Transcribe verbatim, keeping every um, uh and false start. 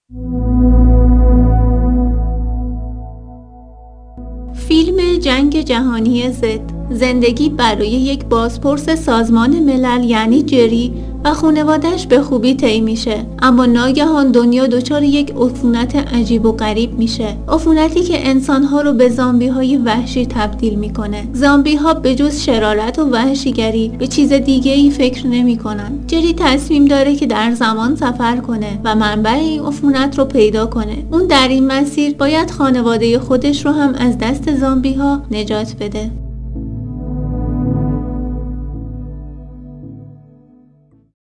فیلم جنگ جهانی زد، زندگی برای یک بازپرس سازمان ملل یعنی جری و خانواده‌اش به خوبی طی میشه، اما ناگهان دنیا دچار یک عفونت عجیب و غریب میشه. عفونتی که انسانها رو به زامبی‌های وحشی تبدیل میکنه. زامبی‌ها به جز شرارت و وحشیگری به چیز دیگه‌ای فکر نمیکنن. جری تصمیم داره که در زمان سفر کنه و منبع این عفونت رو پیدا کنه. اون در این مسیر باید خانواده خودش رو هم از دست زامبی‌ها نجات بده.